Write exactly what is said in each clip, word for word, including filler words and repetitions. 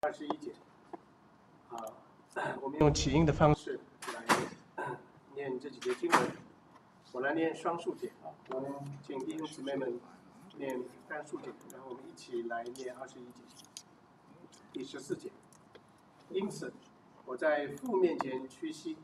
二十一节，啊，我们用起音的方式来念这几节经文。我来念双数节啊，请弟兄姊妹们念单数节，然后我们一起来念二十一节。第十四节，因此我在父面前屈膝，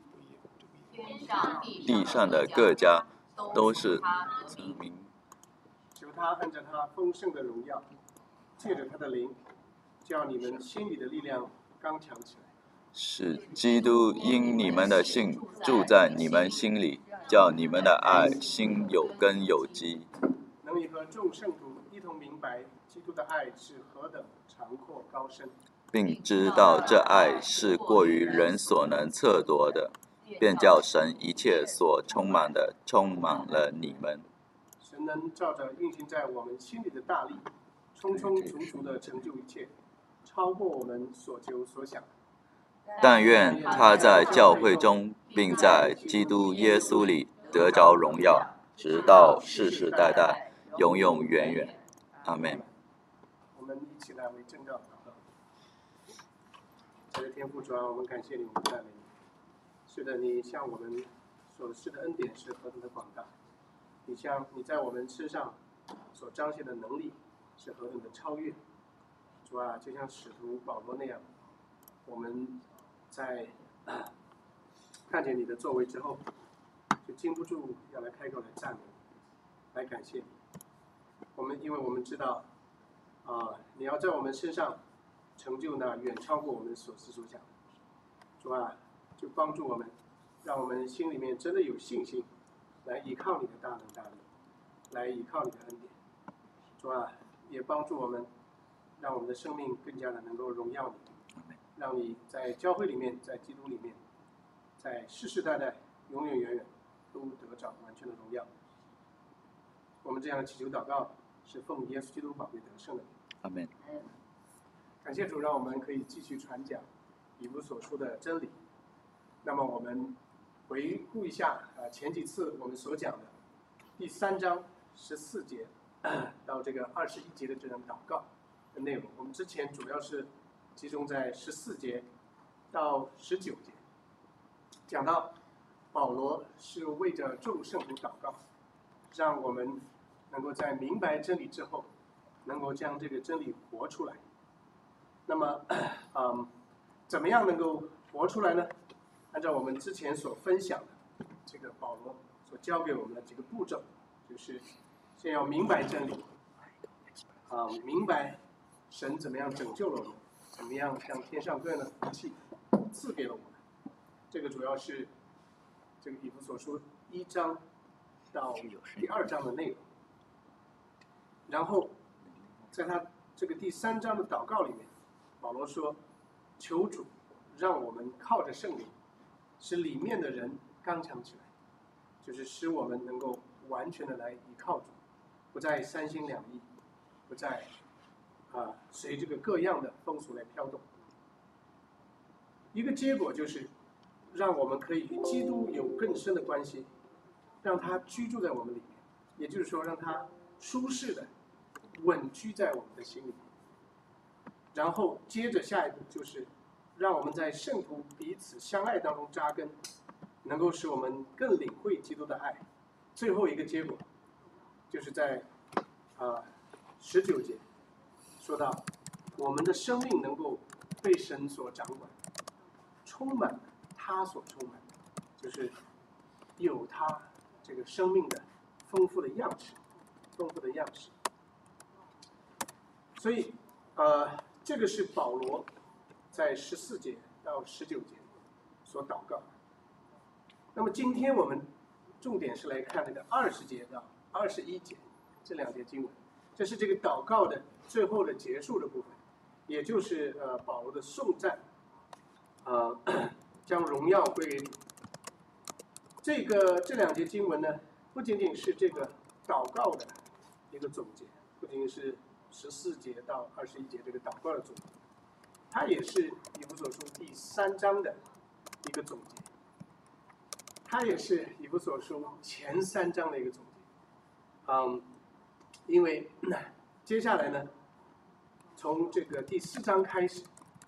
地上的各家都是子民， 求他按照他丰盛的荣耀，借着他的灵，叫你们心里的力量刚强起来， 使基督因你们的信住在你们心里，叫你们的爱心有根有基， 能以和众圣徒一同明白基督的爱是何等长阔高深， 并知道这爱是过于人所能测度的，便叫神一切所充满的充满了你们。 神能照着运行在我们心里的大力，充充足足地成就一切，超过我们所求所想。 但愿他在教会中，并在基督耶稣里得着荣耀，直到世世代代，永永远远。阿们。 我们一起来为正道祷告。这个天父主啊，我们感谢你，我们赞美你。是的，你向我们所施的恩典是何等的广大，你向你在我们身上所彰显的能力是何等的超越。主啊，就像使徒保罗那样，我们在、呃、看见你的作为之后，就禁不住要来开口来赞美你，来感谢你。我们因为我们知道，啊、呃，你要在我们身上成就那远超过我们所思所想。主啊，就帮助我们，让我们心里面真的有信心，来依靠你的大能大力，来依靠你的恩典。主啊，也帮助我们，让我们的生命更加的能够荣耀你，让你在教会里面，在基督里面，在世世代代、永远远远都得着完全的荣耀。我们这样祈求祷告，是奉耶稣基督宝贵得胜的名。 阿们。 感谢主，让我们可以继续传讲以弗所书的真理。那么我们回顾一下啊、呃，前几次我们所讲的第三章十四节到这个二十一节的这种祷告的内容。我们之前主要是集中在十四节到十九节，讲到保罗是为着众圣徒祷告，让我们能够在明白真理之后，能够将这个真理活出来。那么，嗯，怎么样能够活出来呢？按照我们之前所分享的这个保罗所教给我们的几个步骤，就是先要明白真理，啊、嗯，明白神怎么样拯救了我们，怎么样将天上各样的福气赐给了我们。这个主要是这个以弗所书一章到第二章的内容。然后在他这个第三章的祷告里面，保罗说：“求主让我们靠着圣灵，使里面的人刚强起来，就是使我们能够完全的来依靠主，不再三心两意，不再啊随这个各样的风俗来飘动。一个结果就是让我们可以与基督有更深的关系，让他居住在我们里面，也就是说让他舒适的稳居在我们的心里面。然后接着下一步就是让我们在圣徒彼此相爱当中扎根，能够使我们更领会基督的爱。最后一个结果就是在啊十九节说到我们的生命能够被神所掌管，充满他所充满，就是有他这个生命的丰富的样式，丰富的样式。所以呃这个是保罗在十四节到十九节所祷告。那么今天我们重点是来看这个二十节到二十一节这两节经文，这是这个祷告的最后的结束的部分，也就是呃保罗的颂赞，呃将荣耀归给主。这个这两节经文呢，不仅仅是这个祷告的一个总结，不仅仅是十四节到二十一节这个祷告的总结，它也是以弗所书第三章的一个总结，它也是以弗所书前三章的一个总结。嗯，因为接下来呢，从这个第四章开始，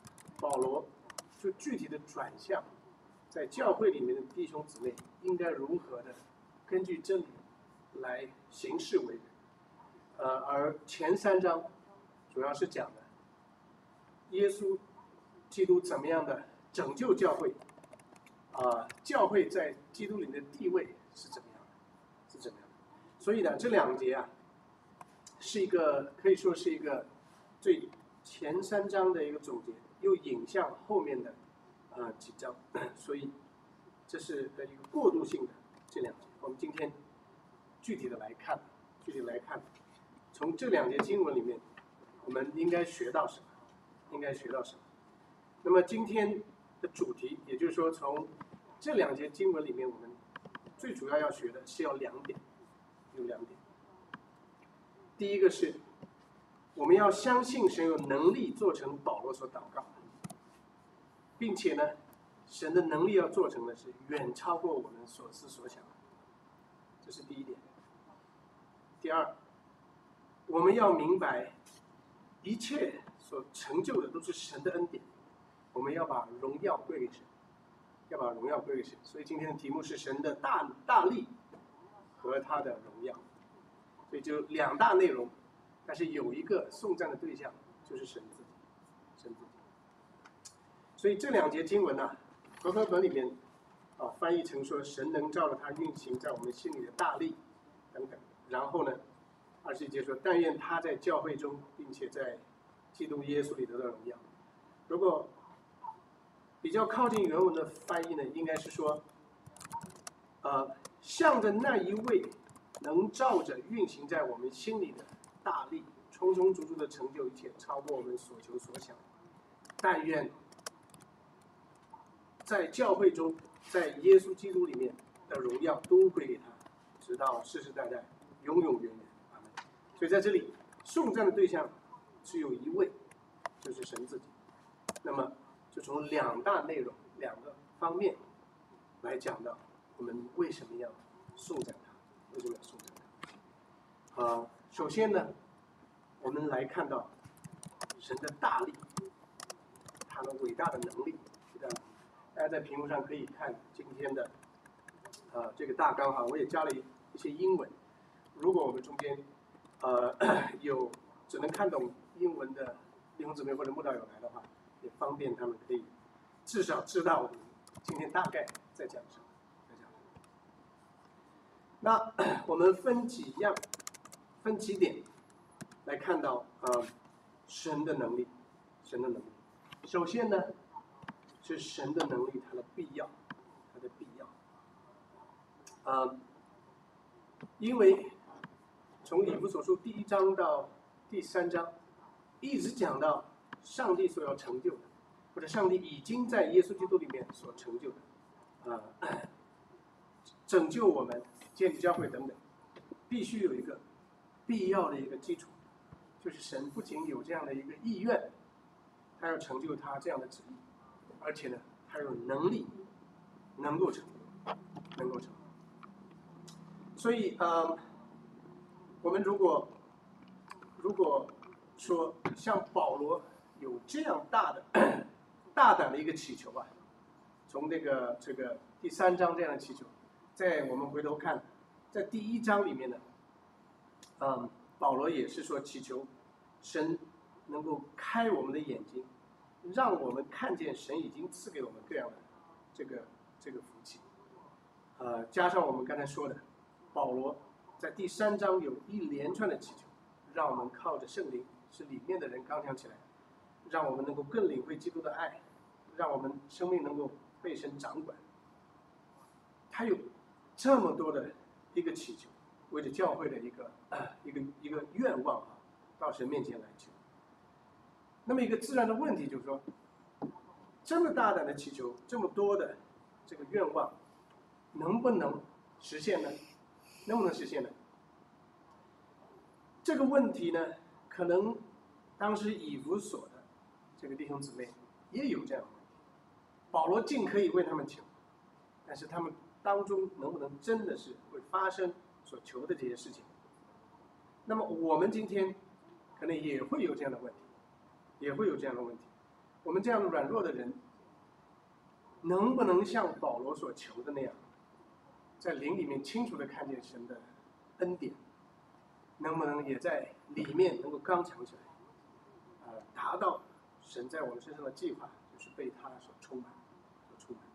保罗就具体的转向，在教会里面的弟兄姊妹应该如何的根据真理来行事为人。呃，而前三章主要是讲的耶稣基督怎么样的拯救教会，啊、呃，教会在基督里面的地位是怎么样的，是怎么样的。所以呢，这两节啊，是一个可以说是一个最前三章的一个总结，又引向后面的呃几章，所以这是的一个过渡性的这两节。我们今天具体的来看，具体来看，从这两节经文里面，我们应该学到什么？应该学到什么？那么今天的主题，也就是说，从这两节经文里面，我们最主要要学的是要两点，有两点。第一个是，我们要相信神有能力做成保罗所祷告的，并且呢，神的能力要做成的是远超过我们所思所想的，这是第一点。第二，我们要明白，一切所成就的都是神的恩典，我们要把荣耀归给神，要把荣耀归给神。所以今天的题目是神的大大力和他的荣耀。所以就两大内容，但是有一个颂赞的对象就是神自己，神自己。所以这两节经文呢、啊，和合本里面啊翻译成说神能照着他运行在我们心里的大力等等。然后呢，二十一节说但愿他在教会中，并且在基督耶稣里得到荣耀。如果比较靠近原文的翻译呢，应该是说，呃，向着那一位能照着运行在我们心里的大力，充充足足的成就一切，超过我们所求所想。但愿在教会中，在耶稣基督里面的荣耀都归给他，直到世世代代，永永远远。阿们。所以在这里，颂赞的对象只有一位，就是神自己。那么，就从两大内容、两个方面来讲到我们为什么要颂赞他。为什么要颂赞他？啊，首先呢，我们来看到神的大力，他的伟大的能力。大家在屏幕上可以看今天的呃这个大纲哈，我也加了一一些英文。如果我们中间呃有只能看懂英文的弟兄姊妹或者慕道友来的话，也方便他们可以至少知道我们今天大概在讲什么。那我们分几样，分几点来看到呃神的能力，神的能力。首先呢，是神的能力，它的必要，它的必要。呃，因为从以弗所书第一章到第三章，一直讲到上帝所要成就的，或者上帝已经在耶稣基督里面所成就的，呃，拯救我们。建立教会等等，必须有一个必要的一个基础，就是神不仅有这样的一个意愿，他要成就他这样的旨意，而且呢，他有能力能够成就，能够成就。所以呃，我们如果如果说像保罗有这样大的大胆的一个祈求啊，从那个这个第三章这样的祈求。在我们回头看，在第一章里面呢，嗯，保罗也是说祈求神能够开我们的眼睛，让我们看见神已经赐给我们各样的这个这个福气。呃，加上我们刚才说的，保罗在第三章有一连串的祈求，让我们靠着圣灵，使里面的人刚强起来，让我们能够更领会基督的爱，让我们生命能够被神掌管。他有这么多的一个祈求，为了教会的一个、呃、一个一个愿望啊，到神面前来求。那么一个自然的问题就是说，这么大胆的祈求，这么多的这个愿望，能不能实现呢？能不能实现呢？这个问题呢，可能当时以弗所的这个弟兄姊妹也有这样的问题。保罗尽可以为他们求，但是他们当中能不能真的是会发生所求的这些事情？那么我们今天可能也会有这样的问题，也会有这样的问题。 我们这样软弱的人，能不能像保罗所求的那样，在灵里面清楚地看见神的恩典？能不能也在里面能够刚强起来，呃，达到神在我们身上的计划，就是被他所充满，所充满。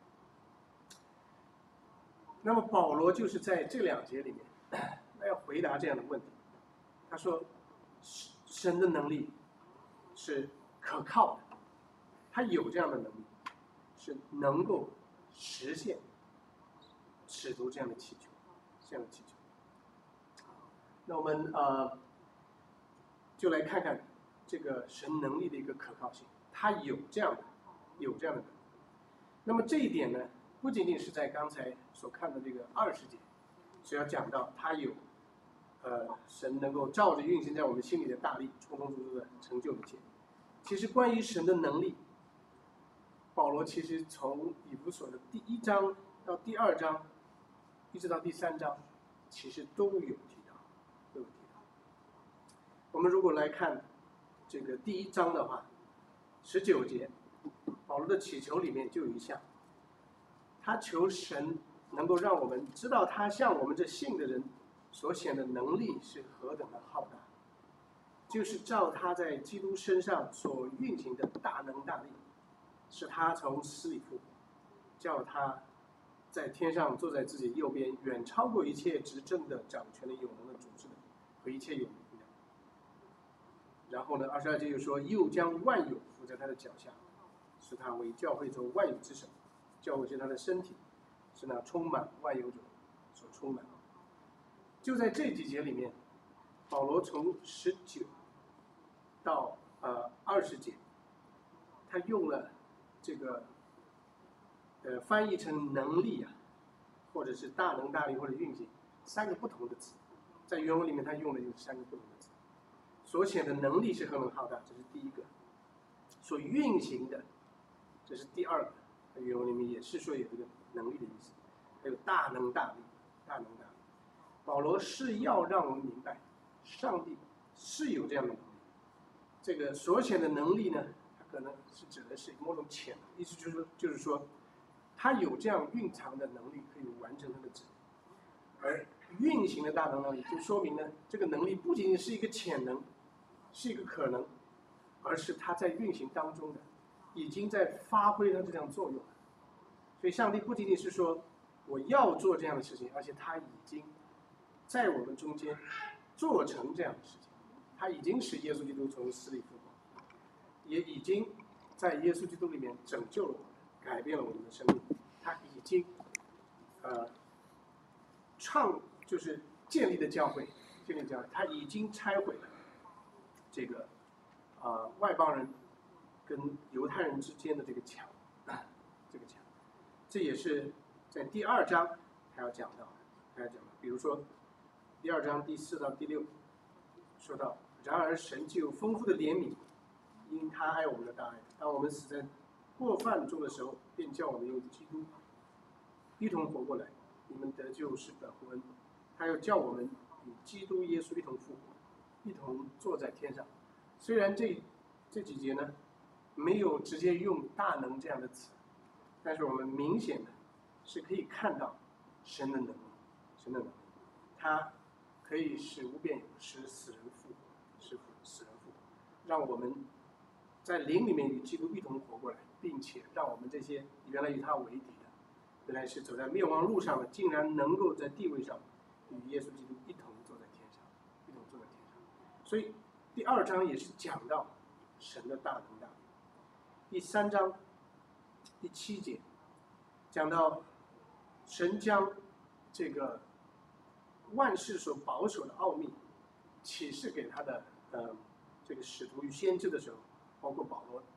那么保罗就是在这两节里面，他要回答这样的问题。他说，神的能力是可靠的，他有这样的能力，是能够实现使徒这样的祈求，这样的祈求。那我们呃，就来看看这个神能力的一个可靠性，他有这样的，有这样的能力。那么这一点呢，不仅仅是在刚才所看的这个二十节，是要讲到他有，呃，神能够照着运行在我们心里的大力，充充足足的成就一切。其实关于神的能力，保罗其实从以弗所的第一章到第二章，一直到第三章，其实都有提到，都有提到。我们如果来看这个第一章的话，十九节，保罗的祈求里面就有一项，他求神能够让我们知道他向我们这信的人所显的能力是何等的浩大，就是照他在基督身上所运行的大能大力，是他从死里复活，叫他在天上坐在自己右边，远超过一切执政的、掌权的、有能的、主治的和一切有名的。然后呢，二十二节又说，又将万有伏在他的脚下，使他为教会中万有之首。教会是他的身体，是那充满万有者所充满。就在这几节里面，保罗从十九到呃二十节，他用了这个呃翻译成能力啊，或者是大能大力或者运行三个不同的词，在原文里面他用了有三个不同的词。所显的能力是何等浩大，这是第一个；所运行的，这是第二个。在原文里面也是说有这个能力的意思，还有大能大力，大能大力。保罗是要让我们明白，上帝是有这样的能力。这个所显的能力呢，它可能是指的是某种潜能，意思就是说，就是说，他有这样蕴藏的能力，可以完成他的旨意。而运行的大能能力，就说明呢，这个能力不仅仅是一个潜能，是一个可能，而是它在运行当中的，已经在发挥它这样作用了。所以上帝不仅仅是说我要做这样的事情，而且他已经在我们中间做成这样的事情。他已经使耶稣基督从死里复活，也已经在耶稣基督里面拯救了我们，改变了我们的生命。他已经呃创就是建立的教会，建立教会，他已经拆毁了这个呃外邦人跟犹太人之间的这个墙，这个墙，这也是在第二章还要讲到，还要讲到，比如说第二章第四到第六说到，然而神具有丰富的怜悯，因他爱我们的大爱，当我们死在过犯中的时候，便叫我们用基督一同活过来。你们得救是本乎恩，他又叫我们与基督耶稣一同复活，一同坐在天上。虽然这这几节呢没有直接用大能这样的词，但是我们明显的是可以看到神的能力，神的能力，他可以使无变有，使死人复活，使死人复活，让我们在灵里面与基督一同活过来，并且让我们这些原来与他为敌的，原来是走在灭亡路上的，竟然能够在地位上与耶稣基督一同坐在天上，一同坐在天上。所以第二章也是讲到神的大能大力。第三章第七节讲到神将这个万事所保守的奥秘启示给他的呃这个使徒与先知的时候，包括保罗。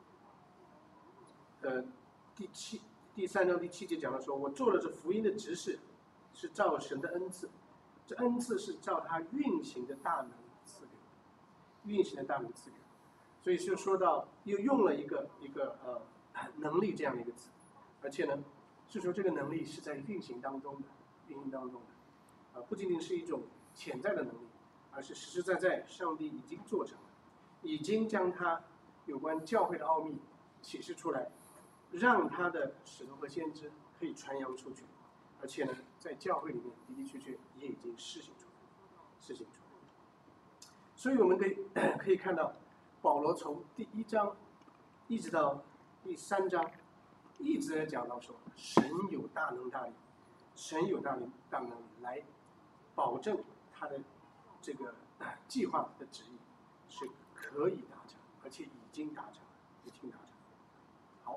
呃，第七第三章第七节讲到说，我做了这福音的执事，是照神的恩赐，这恩赐是照他运行的大能赐给我，运行的大能赐给我。所以就说到又用了一个一个呃能力这样的一个词，而且呢是说这个能力是在运行当中的，运行当中的，啊、呃、不仅仅是一种潜在的能力，而是实实在在上帝已经做成了，已经将他有关教会的奥秘启示出来，让他的使徒和先知可以传扬出去，而且呢，在教会里面的的确确也已经施行出来，施行出来。所以我们可以可以看到，保罗从第一章一直到第三章，一直在讲到说，神有大能大力，神有大能大能力来保证他的这个计划的旨意是可以达成，而且已经达成了，已经达成了。好，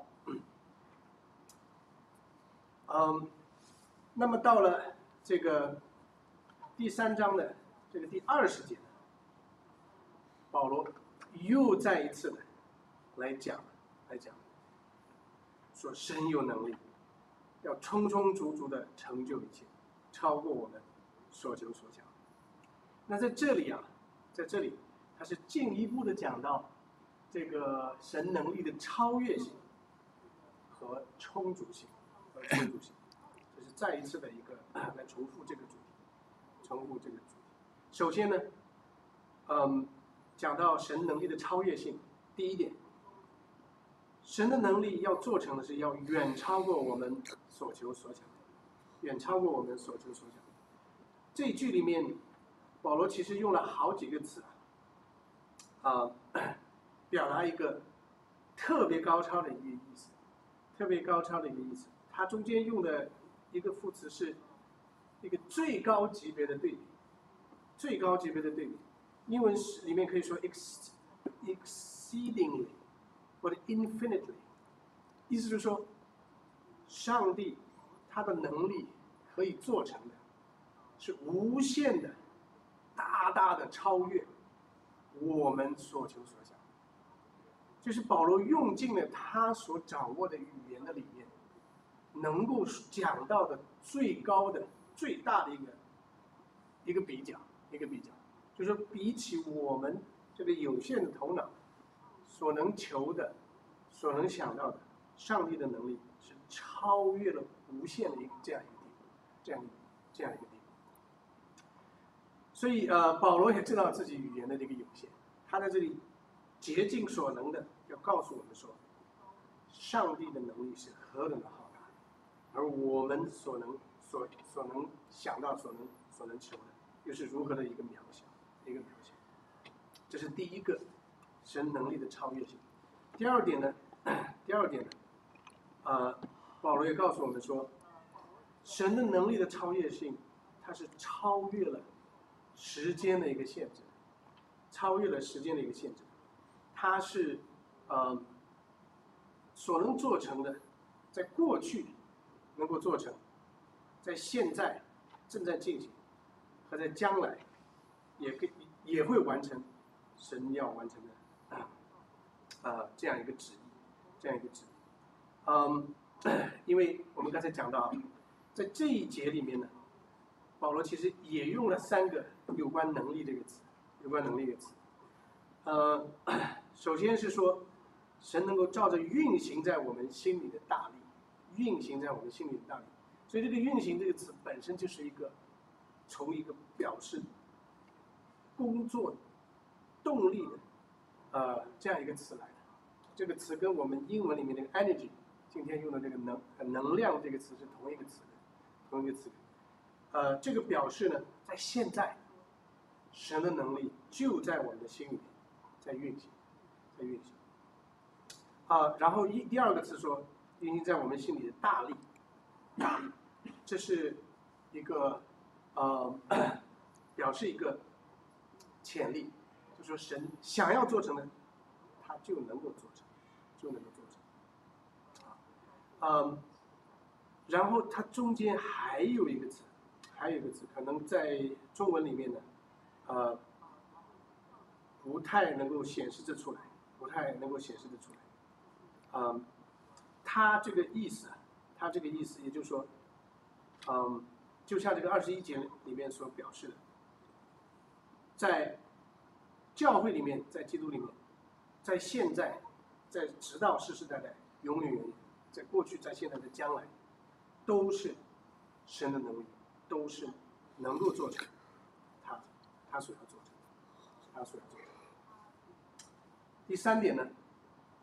嗯，那么到了这个第三章的这个第二十节，保罗又再一次的来讲，来讲，说神有能力，要充充足足的成就一切，超过我们所求所想。那在这里啊，在这里，他是进一步的讲到这个神能力的超越性和充足性，和充足性，这是再一次的一个来重复这个主题，重复这个主题。首先呢，嗯，讲到神能力的超越性，第一点，神的能力要做成的是要远超过我们所求所想，远超过我们所求所想。这一句里面，保罗其实用了好几个词啊，呃，表达一个特别高超的一个意思，特别高超的一个意思。它中间用的一个副词是一个最高级别的对比，最高级别的对比。英文里面可以说 ex exceedingly 或者 infinitely， 意思就是说，上帝他的能力可以做成的，是无限的。大大的超越我们所求所想，就是保罗用尽了他所掌握的语言的里面，能够讲到的最高的、最大的一个一个比较，一个比较，就是说比起我们这个有限的头脑所能求的、所能想到的，上帝的能力是超越了无限的一个这样一个地步，这样一个这样一个地步。所以呃，保罗也知道自己语言的这个有限，他在这里竭尽所能的要告诉我们说，上帝的能力是何等的浩大，而我们所能所所能想到、所能所能求的，又是如何的一个渺小，一个渺小。这是第一个神能力的超越性。第二点呢，第二点呢，呃，保罗也告诉我们说，神的能力的超越性，它是超越了时间的一个限制，超越了时间的一个限制，它是呃所能做成的，在过去能够做成，在现在正在进行，和在将来也可以也会完成神要完成的啊呃这样一个旨意，这样一个旨意。嗯，因为我们刚才讲到，在这一节里面呢，保罗其实也用了三个有关能力这个词，有关能力这个词。呃，首先是说，神能够照着运行在我们心里的大力，运行在我们心里的大力。所以这个运行这个词本身就是一个从一个表示工作动力的呃这样一个词来的。这个词跟我们英文里面那个 energy 今天用的这个能能量这个词是同一个词的，同一个词。呃，这个表示呢，在现在，神的能力就在我们的心里面，在运行，在运行。啊、呃，然后一第二个词说，运行在我们心里的大力，大力，这是一个呃，表示一个潜力，就说神想要做成的，他就能够做成，就能够做成。啊，嗯，然后它中间还有一个词。还有一个词，可能在中文里面呢，呃，不太能够显示得出来，不太能够显示得出来。嗯，它这个意思，它这个意思，也就是说，嗯，就像这个二十一节里面所表示的，在教会里面，在基督里面，在现在，在直到世世代代，永远永远，在过去，在现在，在将来，都是神的能力。都是能够做成他他所要做成他所要做成。第三点呢，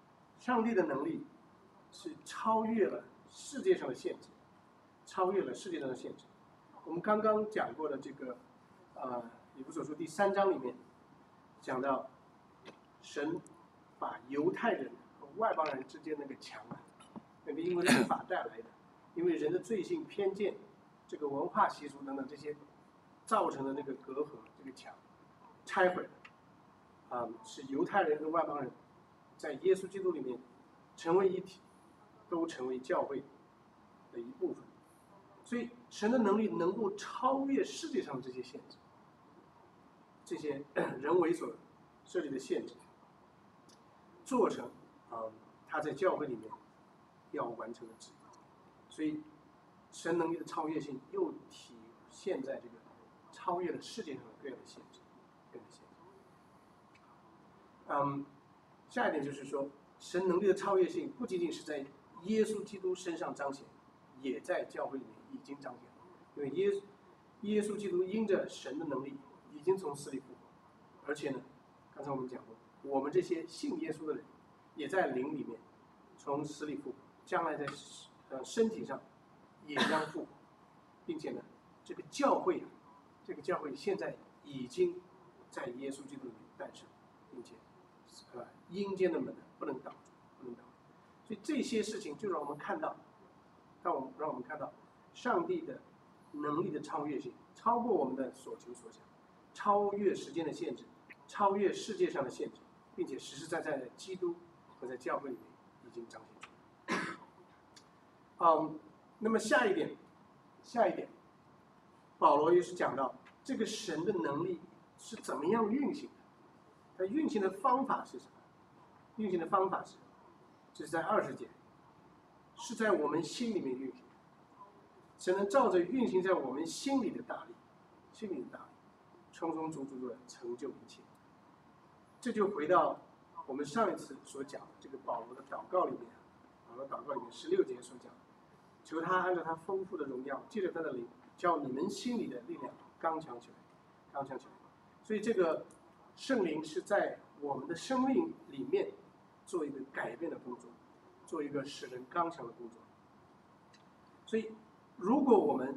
上帝的能力是超越了世界上的限制，超越了世界上的限制。我们刚刚讲过的这个，呃，以弗所书第三章里面讲到，神把犹太人和外邦人之间那个墙啊，那个因为律法带来的，因为人的罪性、偏见、这个文化习俗等等这些造成的那个隔阂，这个墙拆毁了，啊、呃，使犹太人和外邦人在耶稣基督里面成为一体，都成为教会的一部分。所以神的能力能够超越世界上的这些限制，这些人为所设立的限制，做成啊、呃、他在教会里面要完成的旨意。所以神能力的超越性又体现在这个超越了世界上的各样的限制，各样的限制。嗯，下一点就是说，神能力的超越性不仅仅是在耶稣基督身上彰显，也在教会里面已经彰显了。因为耶耶稣基督因着神的能力已经从死里复活，而且呢，刚才我们讲过，我们这些信耶稣的人也在灵里面从死里复活，将来在呃身体上也将复活，并且呢，这个教会啊，这个教会现在已经在耶稣基督里面诞生，并且呃阴间的门不能挡住，不能挡住。所以这些事情就让我们看到，让我们让我们看到上帝的能力的超越性，超过我们的所求所想，超越时间的限制，超越世界上的限制，并且实实在在的基督和在教会里面已经彰显出来。嗯，那么下一点，下一点，保罗也是讲到这个神的能力是怎么样运行的，它运行的方法是什么？运行的方法是，这是在二十节，是在我们心里面运行。神能照着运行在我们心里的大力，心里的大力，充充足足的成就一切。这就回到我们上一次所讲的这个保罗的祷告里面，保罗祷告里面十六节所讲，求他按照他丰富的荣耀，借着他的灵，叫你们心里的力量刚强起来，刚强起来。所以这个圣灵是在我们的生命里面做一个改变的工作，做一个使人刚强的工作。所以如果我们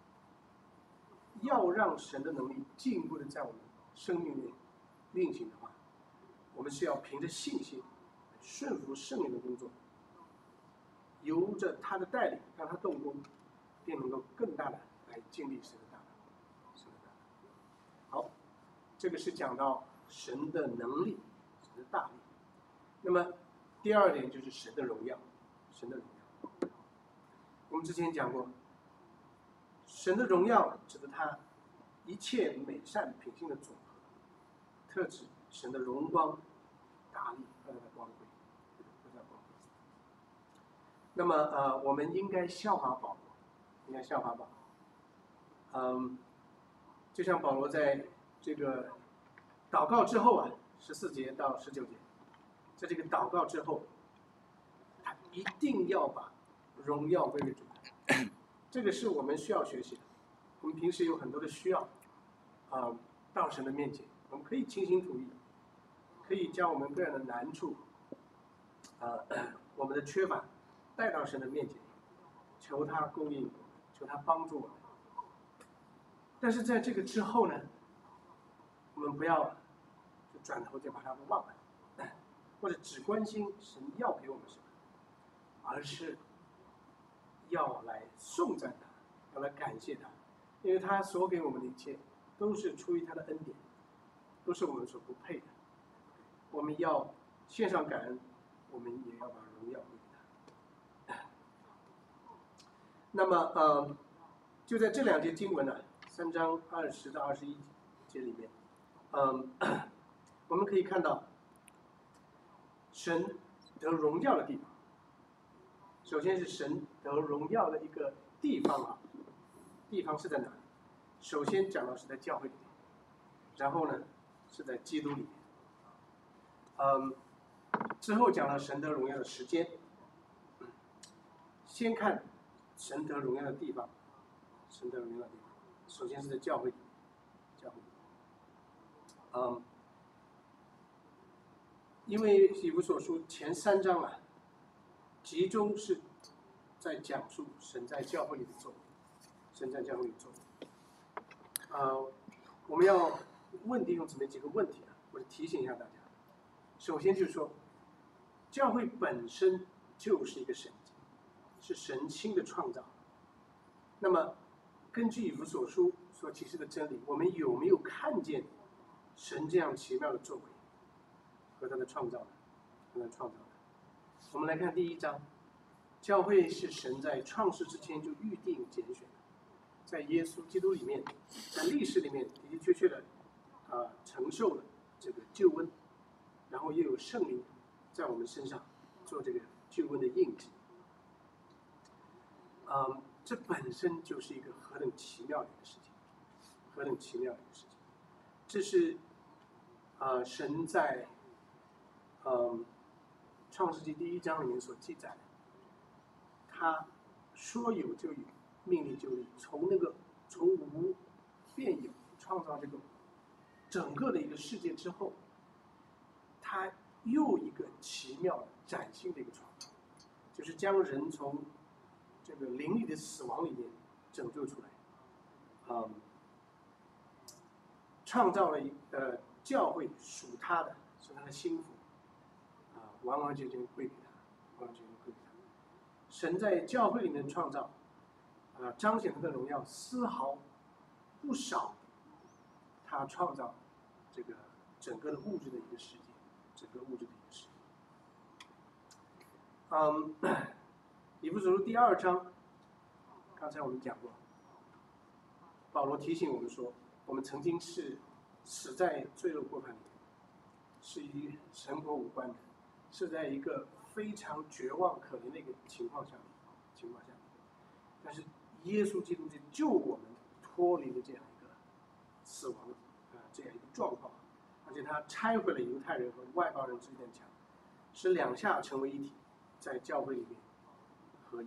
要让神的能力进一步的在我们生命里运行的话，我们是要凭着信心顺服圣灵的工作，由着他的带领，让他动工，便能够更大的来经历神的大能。神的大能。好，这个是讲到神的能力，神的大力。那么第二点就是神的荣耀，神的荣耀。我们之前讲过，神的荣耀指的他一切美善品性的总和，特指神的荣光、大力和他的光辉，和他的光辉。那么呃，我们应该效法保罗，应该效法保罗。嗯，就像保罗在这个祷告之后啊，十四节到十九节，在这个祷告之后，他一定要把荣耀归给主。这个是我们需要学习的。我们平时有很多的需要，啊、呃，到神的面前，我们可以倾心吐意，可以将我们个人的难处，啊、呃，我们的缺乏，带到神的面前，求他供应我们，求他帮助我们。但是在这个之后呢，我们不要就转头就把它忘了，或者只关心神要给我们什么，而是要来颂赞他，要来感谢他，因为他所给我们的一切都是出于他的恩典，都是我们所不配的。我们要献上感恩，我们也要把荣耀归给他。那么呃，就在这两节经文呢、啊，三章二十到二十一节里面，嗯、呃，我们可以看到神得荣耀的地方。首先是神得荣耀的一个地方啊，地方是在哪里？首先讲到是在教会里面，然后呢是在基督里面，嗯，之后讲了神得荣耀的时间。先看神得荣耀的地方，神得荣耀的地方，首先是在教会里面，教会里面，嗯， 因为以弗所书前三章啊，集中是在讲述神在教会里的作为，神在教会里的作为。呃，我们要问弟兄姊妹几个问题啊，或者提醒一下大家。首先就是说，教会本身就是一个神迹，是神新的创造。那么，根据以弗所书所启示的真理，我们有没有看见神这样奇妙的作为和他的创造呢？和他的创造呢？我们来看第一章，教会是神在创世之前就预定拣选的，在耶稣基督里面，在历史里面的的确确的啊、呃、承受了这个救恩，然后又有圣灵在我们身上做这个救恩的印记。嗯，这本身就是一个何等奇妙的一个事情，何等奇妙的一个事情。这是啊、呃、神在嗯创世纪第一章里面所记载的，他说有就有，命令就立，从那个从无变有，创造这个整个的一个世界之后，他又一个奇妙的崭新的一个创造，就是将人从这个灵里的死亡里面拯救出来，嗯，创造了一呃教会属他的，是他的心腹，啊、完完全全归给他，完完全全归给他。神在教会里面创造，啊、呃，彰显他的荣耀，丝毫不少他创造这个整个的物质的一个世界，整个物质的一个世界。嗯，以弗所书第二章，刚才我们讲过，保罗提醒我们说，我们曾经是死在罪恶过犯里面，是与神国无关的，是在一个非常绝望可怜的一个情况下面，情况下面，但是耶稣基督就救我们脱离了这样一个死亡的啊、呃、这样一个状况，而且他拆毁了犹太人和外邦人之间的墙，使两下成为一体，在教会里面合一。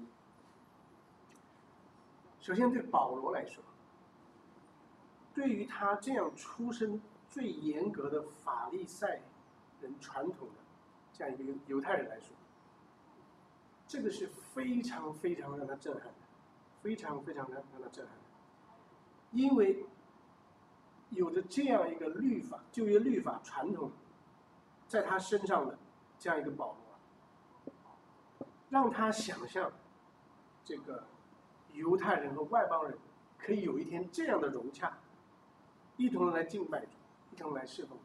首先对保罗来说，对于他这样出身最严格的法利赛人传统的这样一个犹太人来说，这个是非常非常让他震撼的，非常非常让他震撼的，因为有着这样一个律法旧约律法传统在他身上的这样一个保罗，让他想象这个犹太人和外邦人可以有一天这样的融洽，一同来敬拜主，一同来侍奉主。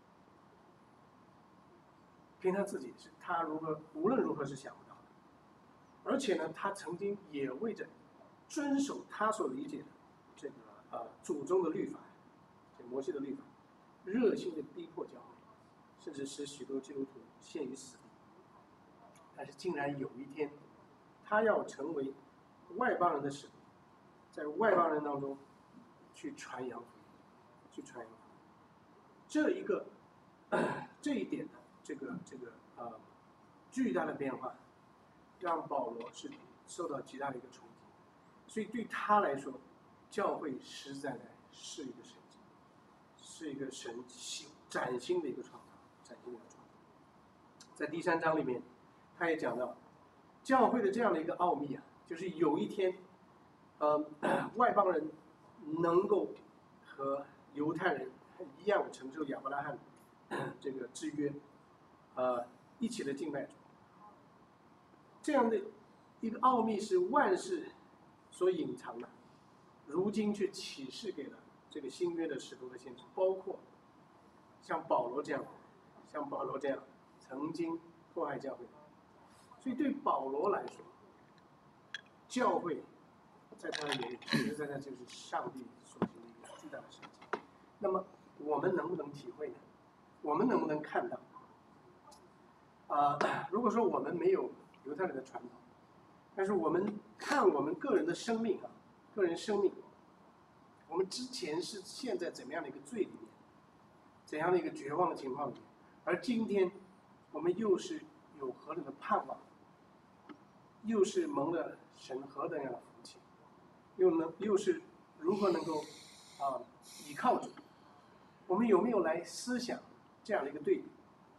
凭他自己是他如何无论如何是想不到的，而且呢，他曾经也为着遵守他所理解的这个呃祖宗的律法，这摩西的律法，热心的逼迫教会，甚至使许多基督徒陷于死地。但是竟然有一天，他要成为外邦人的使徒，在外邦人当中去传扬福音，去传扬福音。这一个、呃、这一点呢，这个这个呃巨大的变化，让保罗是受到极大的一个冲击。所以对他来说，教会实在在是一个神迹，是一个神新崭新的一个创造，崭新的一个创造。在第三章里面，他也讲到教会的这样的一个奥秘啊，就是有一天，呃，外邦人能够和犹太人一样承受亚伯拉罕这个制约，呃，一起的敬拜主。这样的一个奥秘是万事所隐藏的，如今却启示给了这个新约的使徒和先知，包括像保罗这样，像保罗这样曾经迫害教会。所以对保罗来说，教会在他的眼里实实在在就是上帝所行的一个巨大的神迹。那么我们能不能体会呢？我们能不能看到？啊、呃，如果说我们没有犹太人的传统，但是我们看我们个人的生命啊，个人生命，我们之前是陷在怎么样的一个罪里面，怎样的一个绝望的情况里面，而今天我们又是有何等的盼望，又是蒙了神何等样的福气，又能又是如何能够啊、呃、倚靠主？我们有没有来思想这样的一个对比？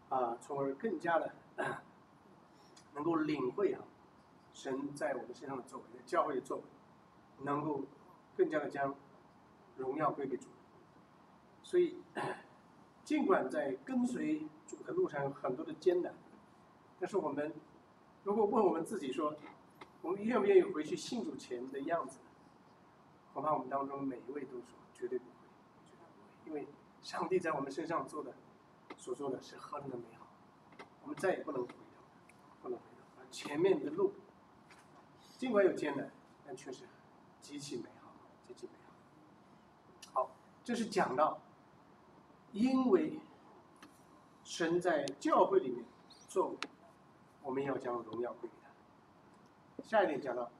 啊，从而更加的能够领会啊，神在我们身上的作为，在教会的作为，能够更加的将荣耀归给主。所以，尽管在跟随主的路上有很多的艰难，但是我们如果问我们自己说，我们愿不愿意回去信主前的样子，恐怕我们当中每一位都说绝对不会，绝对不会，因为上帝在我们身上做的所做的是何等的美好，我们再也不能回头，不能回头。而前面的路尽管有艰难，但却是极其美好，极其美好。好，这是讲到，因为神在教会里面作为，我们要将荣耀归给他。下一点讲到，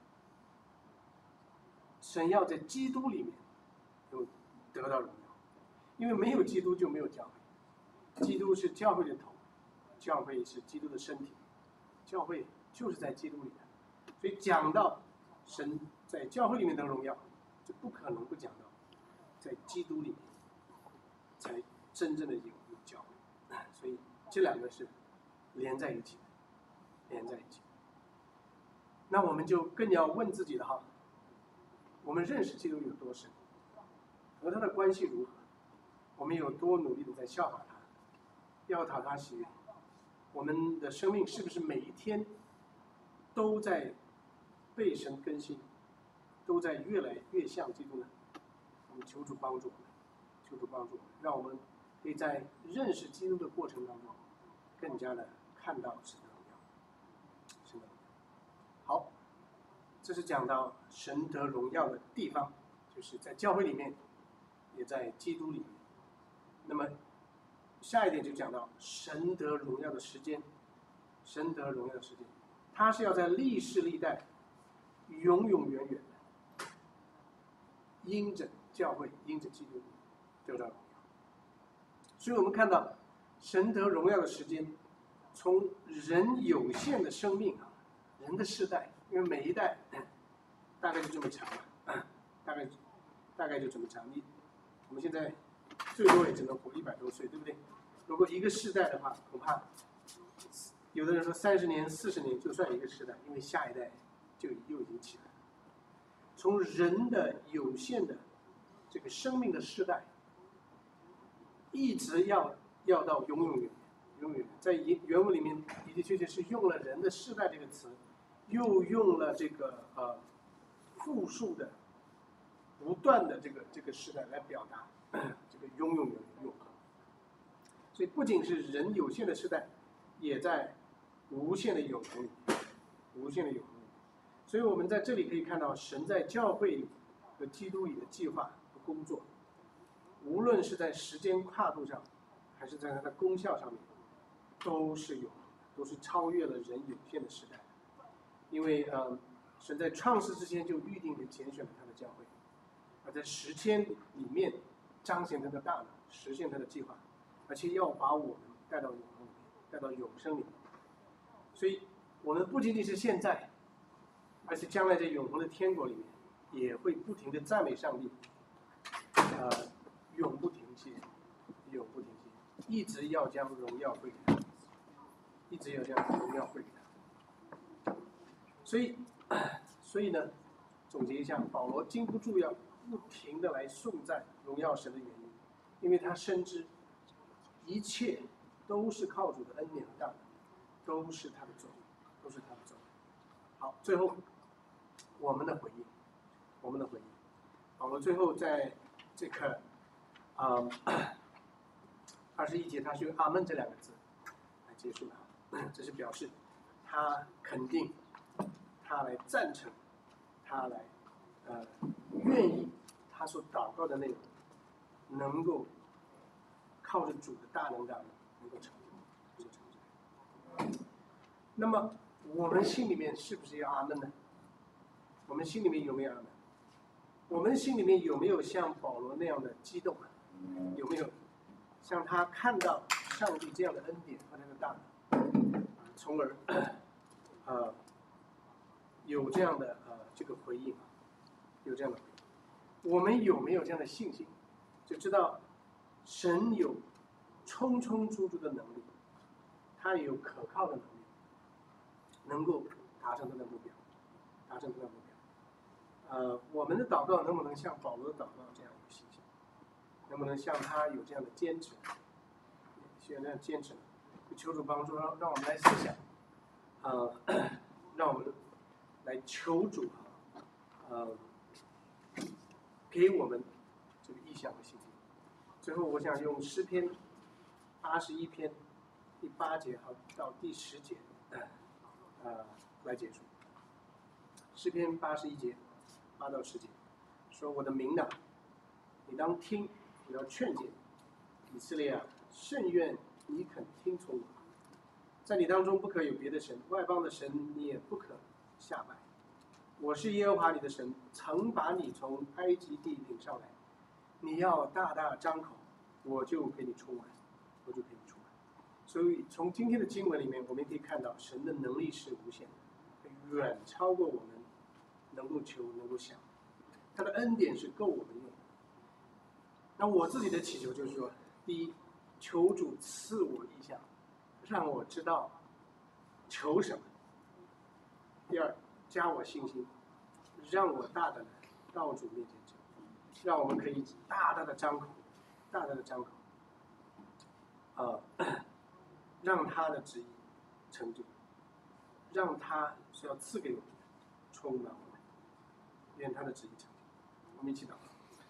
神要在基督里面有得到荣耀，因为没有基督就没有教会，基督是教会的头，教会是基督的身体，教会就是在基督里的。所以讲到神在教会里面的荣耀，就不可能不讲到在基督里面才真正的有有教会，所以这两个是连在一起的，连在一起。那我们就更要问自己了哈，我们认识基督有多深，和他的关系如何？我们有多努力的在效法他，要讨他喜悦？我们的生命是不是每一天都在被神更新，都在越来越像基督呢？我们求主帮助我们，求主帮助我们，让我们可以在认识基督的过程当中，更加的看到神的荣耀，神的荣耀。好，这是讲到神得荣耀的地方，就是在教会里面，也在基督里面。那么下一点就讲到神得荣耀的时间，神得荣耀的时间，他是要在历世历代永永远远的因着教会，因着基督得到荣耀。所以我们看到神得荣耀的时间，从人有限的生命啊，人的世代，因为每一代大概就这么长了，大概大概就这么长。你我们现在最多也只能活一百多岁，对不对？如果一个世代的话，恐怕有的人说三十年、四十年就算一个世代，因为下一代就又已经起来了。从人的有限的这个生命的世代，一直要要到永永远远，永远在原文里面的的确确是用了人的世代这个词，又用了这个呃复数的不断的这个这个世代来表达这个永永远远永恒。所以不仅是人有限的世代，也在无限的永恒里，无限的永恒里。所以我们在这里可以看到，神在教会里和基督里的计划和工作，无论是在时间跨度上，还是在它的功效上面，都是永恒的，都是超越了人有限的时代。因为呃，神在创世之前就预定的拣选了他的教会，而在时间里面彰显他的大能，实现他的计划，而且要把我们带到永恒里面，带到永生里面。所以，我们不仅仅是现在，而且将来在永恒的天国里面，也会不停的赞美上帝，呃，永不停歇，永不停歇，一直要将荣耀归给他，一直要将荣耀归给他。所以，所以呢，总结一下，保罗禁不住要不停的来颂赞荣耀神的原因，因为他深知一切都是靠主的恩典和大能，都是他的作为，都是他的作为。好，最后我们的回应，我们的回应，保罗最后在这个啊二十一节，他是用阿门这两个字来结束的，这是表示他肯定。他来赞成，他来，呃，愿意他所祷告的内容，能够靠着主的大能大能能够成就，能够成就。那么我们心里面是不是要阿门呢？我们心里面有没有阿门？我们心里面有没有像保罗那样的激动啊？有没有像他看到上帝这样的恩典和他的大能，从而，呃。有这样的呃这个回应，有这样的回应，我们有没有这样的信心？就知道神有充充足足的能力， 他也有可靠的能力，能够达成他的目标，达成他的目标。呃，我们的祷告能不能像保罗的祷告这样有信心？能不能像他有这样的坚持？需要这样坚持？求主帮助，让让我们来思想，呃，让我们来求主啊，呃，给我们这个意向和信心。最后，我想用诗篇八十一篇第八节好到第十节，呃，来结束。诗篇八十一节八到十节，说：“我的民哪，你当听，你要劝诫，以色列啊，甚愿你肯听从我。在你当中不可有别的神，外邦的神你也不可下拜。我是耶和华你的神，曾把你从埃及地领上来。你要大大张口，我就给你出来，我就给你出来。”所以从今天的经文里面，我们可以看到神的能力是无限的，远超过我们能够求能够想。他的恩典是够我们用的。那我自己的祈求就是说，第一，求主赐我意向，让我知道求什么；第二，加我信心，让我大胆的到主面前求，让我们可以大大的张口，大大的张口，呃，让他的旨意成就，让他是要赐给我们的充满我们，愿他的旨意成就。我们一起祷告。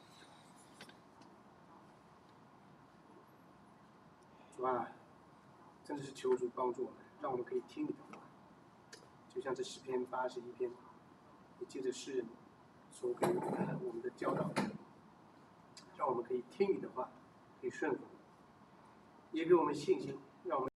主啊，真的是求主帮助我们，让我们可以听你的话，就像这诗篇八十一篇，你借着诗人所给我们的教导，让我们可以听你的话，可以顺服，也给我们信心，让我们。